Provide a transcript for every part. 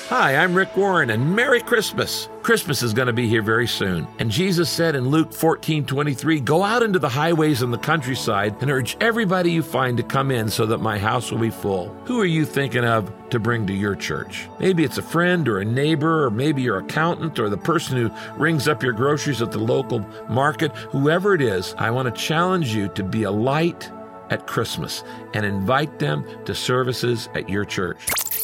Hi, I'm Rick Warren, and Merry Christmas. Christmas is going to be here very soon. And Jesus said in Luke 14:23, "Go out into the highways and the countryside and urge everybody you find to come in so that my house will be full." Who are you thinking of to bring to your church? Maybe it's a friend or a neighbor, or maybe your accountant or the person who rings up your groceries at the local market. Whoever it is, I want to challenge you to be a light at Christmas and invite them to services at your church.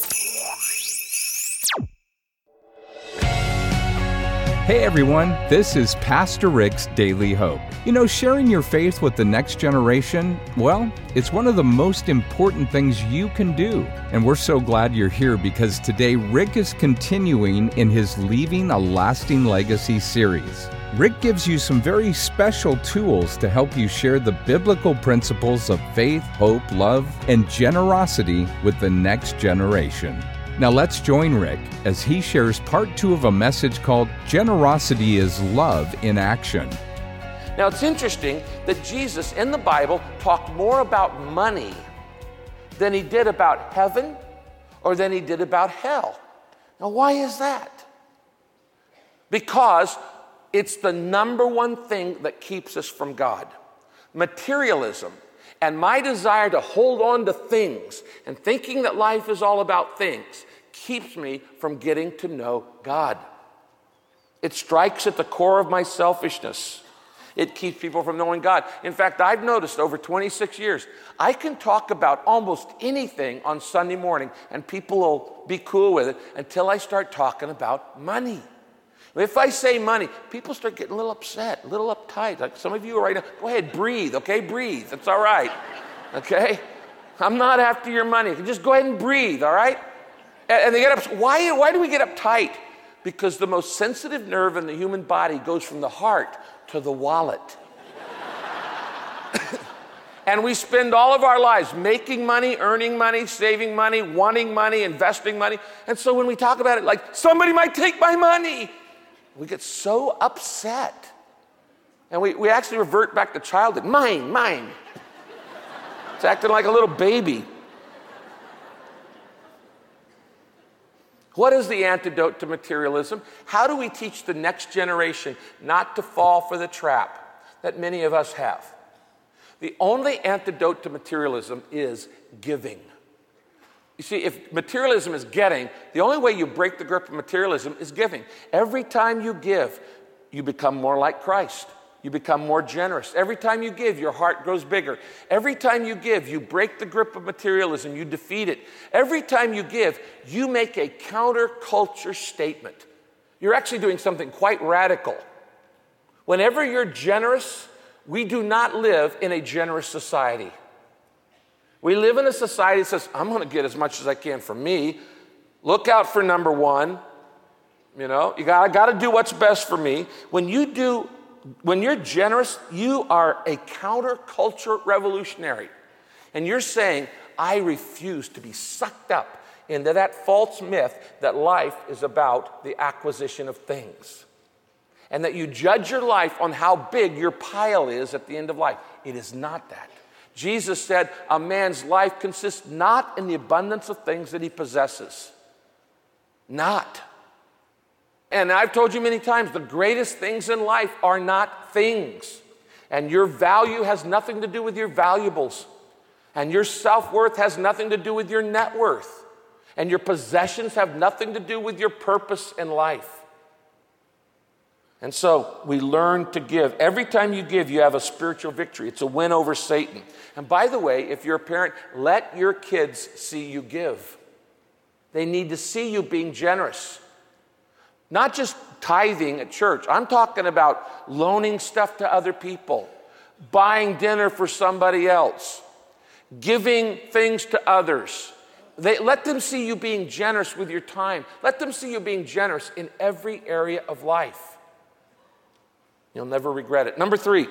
Hey everyone, this is Pastor Rick's Daily Hope. You know, sharing your faith with the next generation, well, it's one of the most important things you can do. And we're so glad you're here because today Rick is continuing in his Leaving a Lasting Legacy series. Rick gives you some very special tools to help you share the biblical principles of faith, hope, love, and generosity with the next generation. Now let's join Rick as he shares part 2 of a message called Generosity is Love in Action. Now it's interesting that Jesus in the Bible talked more about money than he did about heaven or than he did about hell. Now why is that? Because it's the number one thing that keeps us from God. Materialism and my desire to hold on to things and thinking that life is all about things keeps me from getting to know God. It strikes at the core of my selfishness. It keeps people from knowing God. In fact, I've noticed over 26 years, I can talk about almost anything on Sunday morning and people will be cool with it until I start talking about money. If I say money, people start getting a little upset, a little uptight. Like some of you are right now, go ahead, breathe, okay? Breathe. It's all right, okay? I'm not after your money. Just go ahead and breathe, all right? And they get upset. Why do we get uptight? Because the most sensitive nerve in the human body goes from the heart to the wallet. And we spend all of our lives making money, earning money, saving money, wanting money, investing money. And so when we talk about it like, somebody might take my money, we get so upset. And we actually revert back to childhood. Mine. It's acting like a little baby. What is the antidote to materialism? How do we teach the next generation not to fall for the trap that many of us have? The only antidote to materialism is giving. You see, if materialism is getting, the only way you break the grip of materialism is giving. Every time you give, you become more like Christ. You become more generous. Every time you give, your heart grows bigger. Every time you give, you break the grip of materialism. You defeat it. Every time you give, you make a counterculture statement. You're actually doing something quite radical. Whenever you're generous, we do not live in a generous society. We live in a society that says, I'm going to get as much as I can for me. Look out for number one. You know, I got to do what's best for me. When you're generous, you are a counterculture revolutionary. And you're saying, I refuse to be sucked up into that false myth that life is about the acquisition of things. And that you judge your life on how big your pile is at the end of life. It is not that. Jesus said, a man's life consists not in the abundance of things that he possesses. Not. And I've told you many times, the greatest things in life are not things. And your value has nothing to do with your valuables. And your self-worth has nothing to do with your net worth. And your possessions have nothing to do with your purpose in life. And so we learn to give. Every time you give, you have a spiritual victory. It's a win over Satan. And by the way, if you're a parent, let your kids see you give. They need to see you being generous. Not just tithing at church. I'm talking about loaning stuff to other people, buying dinner for somebody else, giving things to others. Let them see you being generous with your time. Let them see you being generous in every area of life. You'll never regret it. Number 3,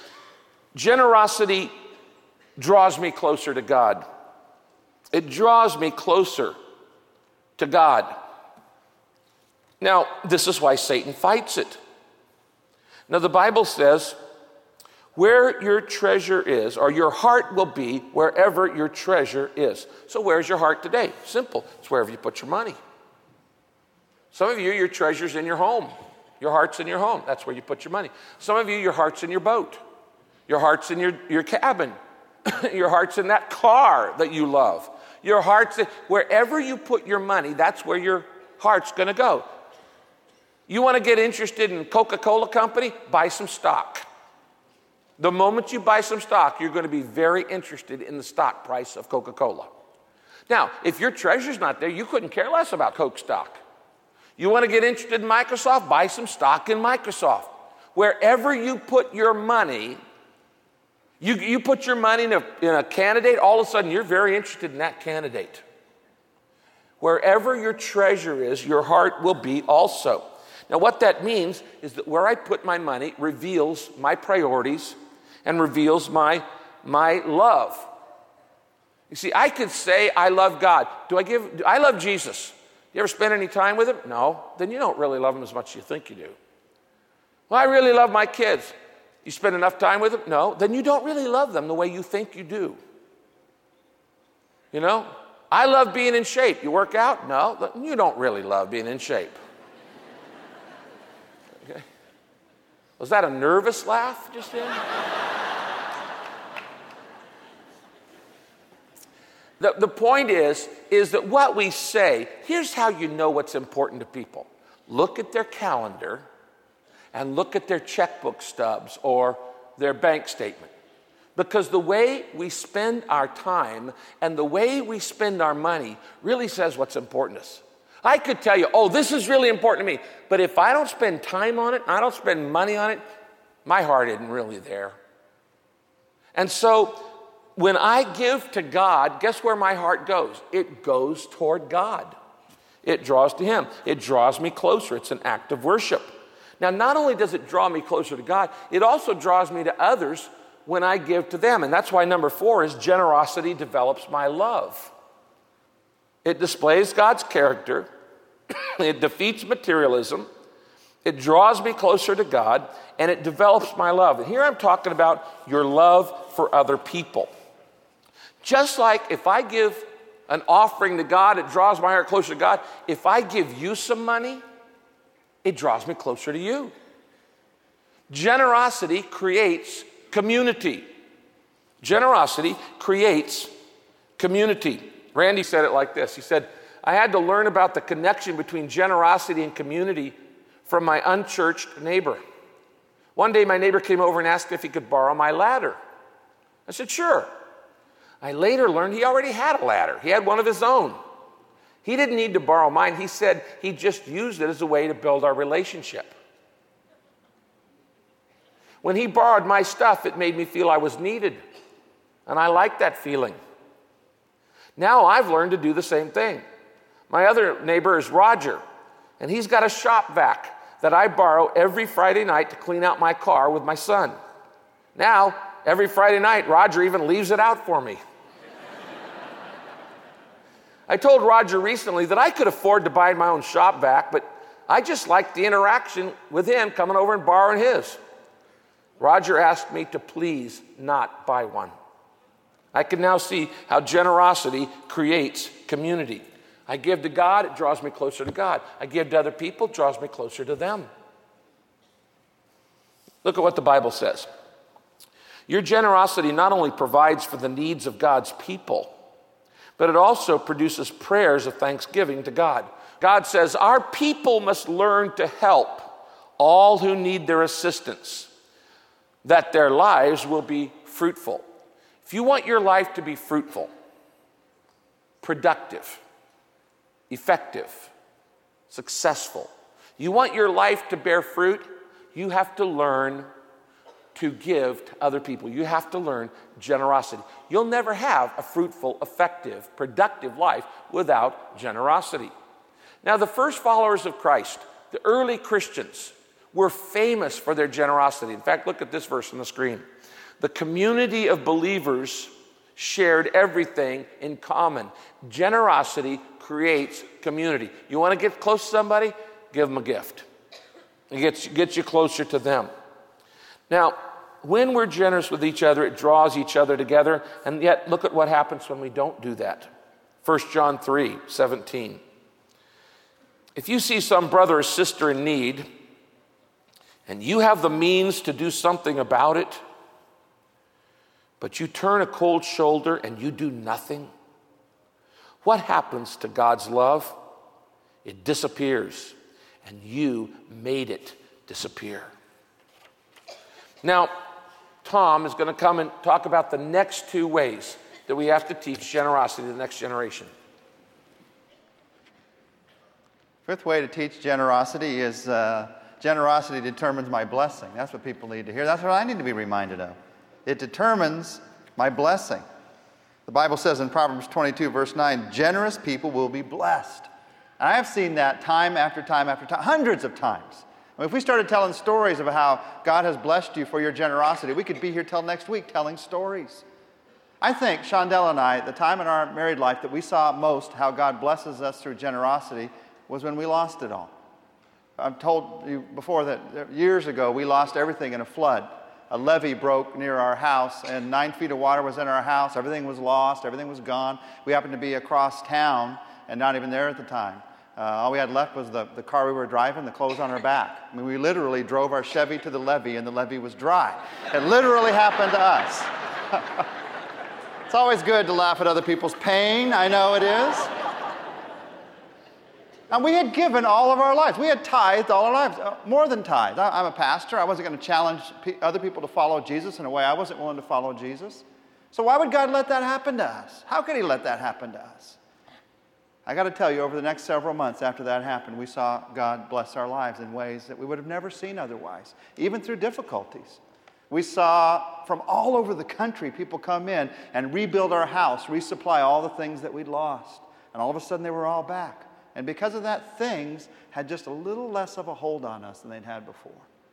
generosity draws me closer to God. It draws me closer to God. Now, this is why Satan fights it. Now, the Bible says, where your treasure is, or your heart will be wherever your treasure is. So where's your heart today? Simple. It's wherever you put your money. Some of you, your treasure's in your home. Your heart's in your home. That's where you put your money. Some of you, your heart's in your boat. Your heart's in your cabin. Your heart's in that car that you love. Your heart's in, wherever you put your money, that's where your heart's going to go. You want to get interested in Coca-Cola Company? Buy some stock. The moment you buy some stock, you're going to be very interested in the stock price of Coca-Cola. Now, if your treasure's not there, you couldn't care less about Coke stock. You want to get interested in Microsoft? Buy some stock in Microsoft. Wherever you put your money, you put your money in a candidate, all of a sudden you're very interested in that candidate. Wherever your treasure is, your heart will be also. Now, what that means is that where I put my money reveals my priorities and reveals my love. You see, I could say I love God. I love Jesus. You ever spend any time with him? No. Then you don't really love him as much as you think you do. Well, I really love my kids. You spend enough time with them? No. Then you don't really love them the way you think you do. You know? I love being in shape. You work out? No. You don't really love being in shape. Okay. Was that a nervous laugh just then? The point is that what we say, here's how you know what's important to people. Look at their calendar and look at their checkbook stubs or their bank statement. Because the way we spend our time and the way we spend our money really says what's important to us. I could tell you, oh, this is really important to me. But if I don't spend time on it, I don't spend money on it, my heart isn't really there. And so when I give to God, guess where my heart goes? It goes toward God. It draws to him. It draws me closer. It's an act of worship. Now, not only does it draw me closer to God, it also draws me to others when I give to them. And that's why number 4 is generosity develops my love. It displays God's character. It defeats materialism. It draws me closer to God, and it develops my love. And here I'm talking about your love for other people. Just like if I give an offering to God, it draws my heart closer to God. If I give you some money, it draws me closer to you. Generosity creates community. Generosity creates community. Randy said it like this. He said, I had to learn about the connection between generosity and community from my unchurched neighbor. One day my neighbor came over and asked if he could borrow my ladder. I said, sure. I later learned he already had a ladder. He had one of his own. He didn't need to borrow mine. He said he just used it as a way to build our relationship. When he borrowed my stuff, it made me feel I was needed. And I liked that feeling. Now I've learned to do the same thing. My other neighbor is Roger, and he's got a shop vac that I borrow every Friday night to clean out my car with my son. Now, every Friday night, Roger even leaves it out for me. I told Roger recently that I could afford to buy my own shop vac, but I just liked the interaction with him coming over and borrowing his. Roger asked me to please not buy one. I can now see how generosity creates community. I give to God, it draws me closer to God. I give to other people, it draws me closer to them. Look at what the Bible says. Your generosity not only provides for the needs of God's people, but it also produces prayers of thanksgiving to God. God says, our people must learn to help all who need their assistance, that their lives will be fruitful. If you want your life to be fruitful, productive, effective, successful, you want your life to bear fruit, you have to learn to give to other people. You have to learn generosity. You'll never have a fruitful, effective, productive life without generosity. Now, the first followers of Christ, the early Christians, were famous for their generosity. In fact, look at this verse on the screen. The community of believers shared everything in common. Generosity creates community. You want to get close to somebody? Give them a gift. It gets you closer to them. Now, when we're generous with each other, it draws each other together. And yet, look at what happens when we don't do that. 1 John 3:17. If you see some brother or sister in need, and you have the means to do something about it, but you turn a cold shoulder and you do nothing, what happens to God's love? It disappears, and you made it disappear. Now, Tom is going to come and talk about the next two ways that we have to teach generosity to the next generation. Fifth way to teach generosity is generosity determines my blessing. That's what people need to hear. That's what I need to be reminded of. It determines my blessing. The Bible says in Proverbs 22, verse 9, generous people will be blessed. And I have seen that time after time after time, hundreds of times. I mean, if we started telling stories of how God has blessed you for your generosity, we could be here till next week telling stories. I think Shondell and I, the time in our married life that we saw most how God blesses us through generosity was when we lost it all. I've told you before that years ago we lost everything in a flood. A levee broke near our house and 9 feet of water was in our house. Everything was lost. Everything was gone. We happened to be across town and not even there at the time. All we had left was the car we were driving, the clothes on our back. I mean, we literally drove our Chevy to the levee and the levee was dry. It literally happened to us. It's always good to laugh at other people's pain. I know it is. And we had given all of our lives. We had tithed all our lives, more than tithed. I'm a pastor. I wasn't going to challenge other people to follow Jesus in a way I wasn't willing to follow Jesus. So why would God let that happen to us? How could he let that happen to us? I got to tell you, over the next several months after that happened, we saw God bless our lives in ways that we would have never seen otherwise, even through difficulties. We saw from all over the country people come in and rebuild our house, resupply all the things that we'd lost. And all of a sudden they were all back. And because of that, things had just a little less of a hold on us than they'd had before.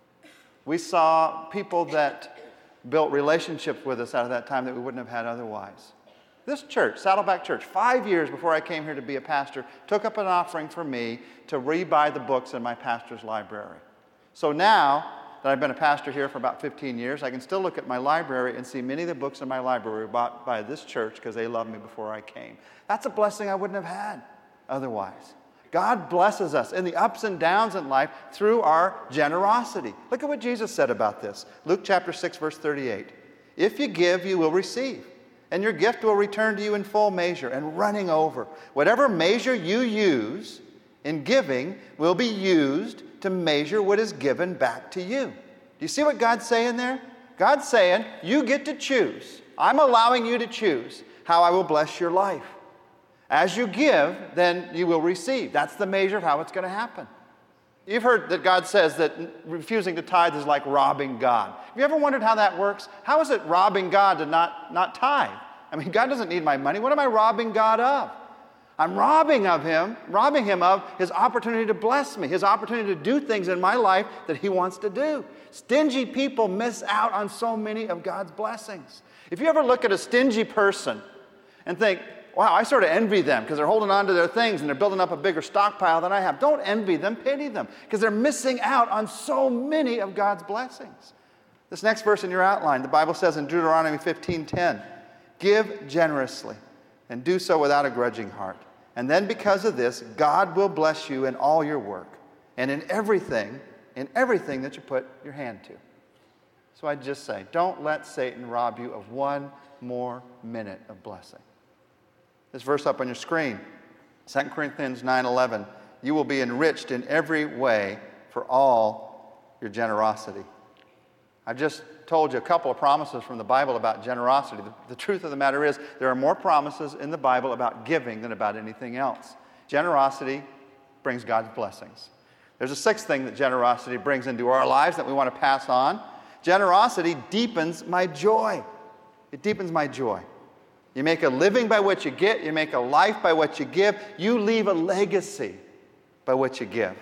We saw people that built relationships with us out of that time that we wouldn't have had otherwise. This church, Saddleback Church, 5 years before I came here to be a pastor, took up an offering for me to rebuy the books in my pastor's library. So now that I've been a pastor here for about 15 years, I can still look at my library and see many of the books in my library bought by this church because they loved me before I came. That's a blessing I wouldn't have had otherwise. God blesses us in the ups and downs in life through our generosity. Look at what Jesus said about this. Luke chapter 6, verse 38. If you give, you will receive, and your gift will return to you in full measure and running over. Whatever measure you use in giving will be used to measure what is given back to you. Do you see what God's saying there? God's saying, you get to choose. I'm allowing you to choose how I will bless your life. As you give, then you will receive. That's the measure of how it's going to happen. You've heard that God says that refusing to tithe is like robbing God. Have you ever wondered how that works? How is it robbing God to not tithe? I mean, God doesn't need my money. What am I robbing God of? I'm robbing him of his opportunity to bless me, his opportunity to do things in my life that he wants to do. Stingy people miss out on so many of God's blessings. If you ever look at a stingy person and think, wow, I sort of envy them because they're holding on to their things and they're building up a bigger stockpile than I have. Don't envy them, pity them, because they're missing out on so many of God's blessings. This next verse in your outline, the Bible says in Deuteronomy 15:10, give generously and do so without a grudging heart. And then because of this, God will bless you in all your work and in everything that you put your hand to. So I just say, don't let Satan rob you of one more minute of blessing. This verse up on your screen, 2 Corinthians 9:11, you will be enriched in every way for all your generosity. I've just told you a couple of promises from the Bible about generosity. The truth of the matter is there are more promises in the Bible about giving than about anything else. Generosity brings God's blessings. There's a sixth thing that generosity brings into our lives that we want to pass on. Generosity deepens my joy. It deepens my joy. You make a living by what you get. You make a life by what you give. You leave a legacy by what you give.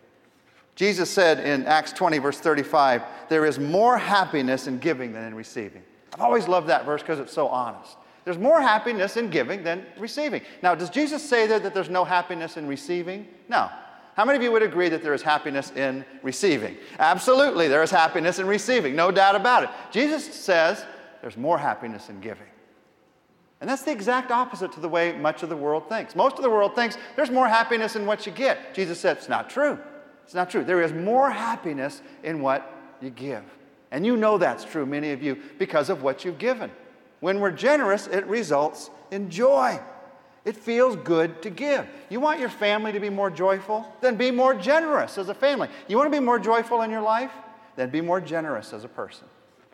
Jesus said in Acts 20, verse 35, there is more happiness in giving than in receiving. I've always loved that verse because it's so honest. There's more happiness in giving than receiving. Now, does Jesus say there that there's no happiness in receiving? No. How many of you would agree that there is happiness in receiving? Absolutely, there is happiness in receiving. No doubt about it. Jesus says there's more happiness in giving. And that's the exact opposite to the way much of the world thinks. Most of the world thinks there's more happiness in what you get. Jesus said it's not true. It's not true. There is more happiness in what you give. And you know that's true, many of you, because of what you've given. When we're generous, it results in joy. It feels good to give. You want your family to be more joyful? Then be more generous as a family. You want to be more joyful in your life? Then be more generous as a person.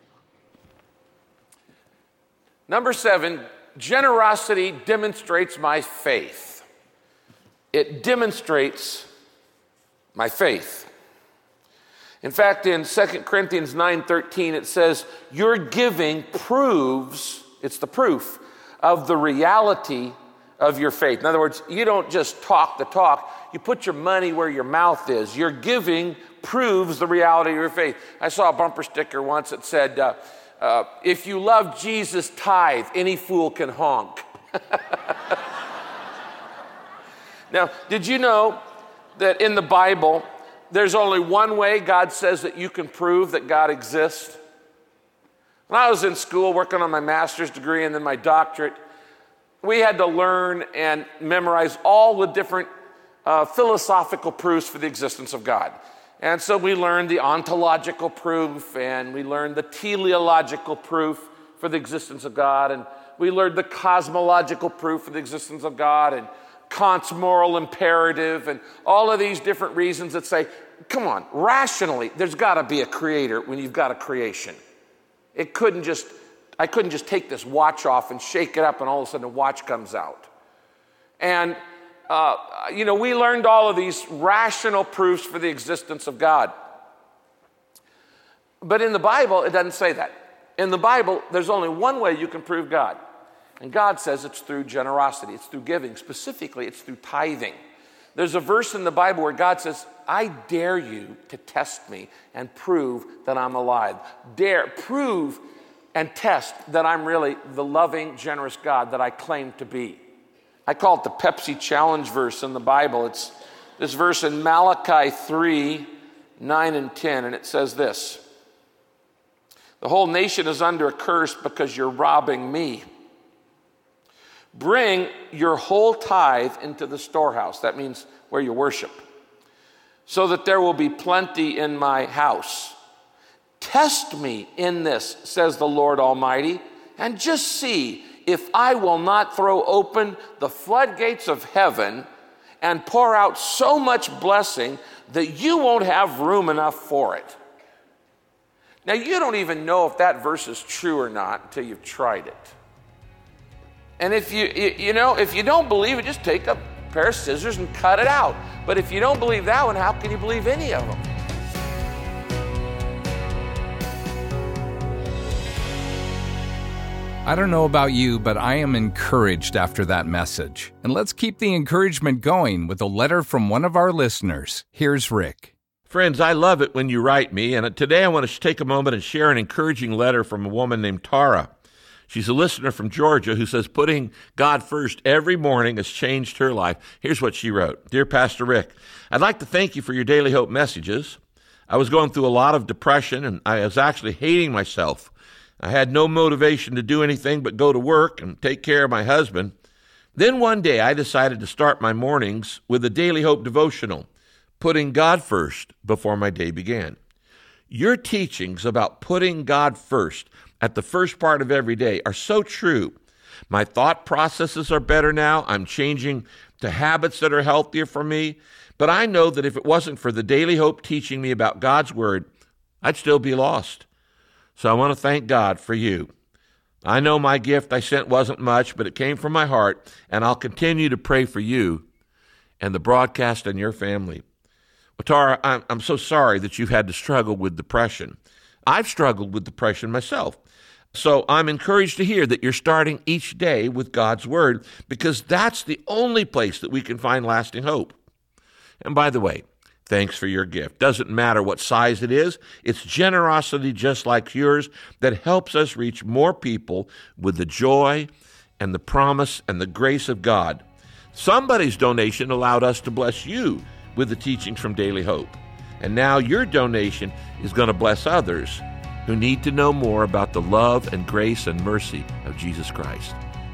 Number 7, generosity demonstrates my faith. It demonstrates my faith. In fact, in 2 Corinthians 9:13, it says, your giving proves, it's the proof of the reality of your faith. In other words, you don't just talk the talk, you put your money where your mouth is. Your giving proves the reality of your faith. I saw a bumper sticker once that said, if you love Jesus, tithe, any fool can honk. Now, did you know that in the Bible, there's only one way God says that you can prove that God exists? When I was in school working on my master's degree and then my doctorate, we had to learn and memorize all the different philosophical proofs for the existence of God. And so we learned the ontological proof, and we learned the teleological proof for the existence of God, and we learned the cosmological proof for the existence of God, and Kant's moral imperative, and all of these different reasons that say, come on, rationally, there's got to be a creator when you've got a creation. I couldn't just take this watch off and shake it up and all of a sudden a watch comes out. And, we learned all of these rational proofs for the existence of God. But in the Bible, it doesn't say that. In the Bible, there's only one way you can prove God. And God says it's through generosity, it's through giving. Specifically, it's through tithing. There's a verse in the Bible where God says, I dare you to test me and prove that I'm alive. Prove and test that I'm really the loving, generous God that I claim to be. I call it the Pepsi challenge verse in the Bible. It's this verse in Malachi 3, 9 and 10, and it says this, the whole nation is under a curse because you're robbing me. Bring your whole tithe into the storehouse. That means where you worship. So that there will be plenty in my house. Test me in this, says the Lord Almighty, and just see if I will not throw open the floodgates of heaven and pour out so much blessing that you won't have room enough for it. Now, you don't even know if that verse is true or not until you've tried it. And if if you don't believe it, just take a pair of scissors and cut it out. But if you don't believe that one, how can you believe any of them? I don't know about you, but I am encouraged after that message. And let's keep the encouragement going with a letter from one of our listeners. Here's Rick. Friends, I love it when you write me, and today I want to take a moment and share an encouraging letter from a woman named Tara. She's a listener from Georgia who says putting God first every morning has changed her life. Here's what she wrote. Dear Pastor Rick, I'd like to thank you for your Daily Hope messages. I was going through a lot of depression, and I was actually hating myself. I had no motivation to do anything but go to work and take care of my husband. Then one day I decided to start my mornings with a Daily Hope devotional, putting God first before my day began. Your teachings about putting God first at the first part of every day are so true. My thought processes are better now. I'm changing to habits that are healthier for me. But I know that if it wasn't for the Daily Hope teaching me about God's Word, I'd still be lost. So I want to thank God for you. I know my gift I sent wasn't much, but it came from my heart, and I'll continue to pray for you and the broadcast and your family. Well, Tara, I'm so sorry that you've had to struggle with depression. I've struggled with depression myself. So I'm encouraged to hear that you're starting each day with God's Word, because that's the only place that we can find lasting hope. And by the way, thanks for your gift. Doesn't matter what size it is, it's generosity just like yours that helps us reach more people with the joy and the promise and the grace of God. Somebody's donation allowed us to bless you with the teachings from Daily Hope. And now your donation is going to bless others who need to know more about the love and grace and mercy of Jesus Christ.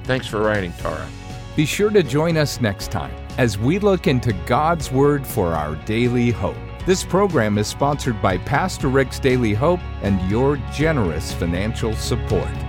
Thanks for writing, Tara. Be sure to join us next time as we look into God's Word for our daily hope. This program is sponsored by Pastor Rick's Daily Hope and your generous financial support.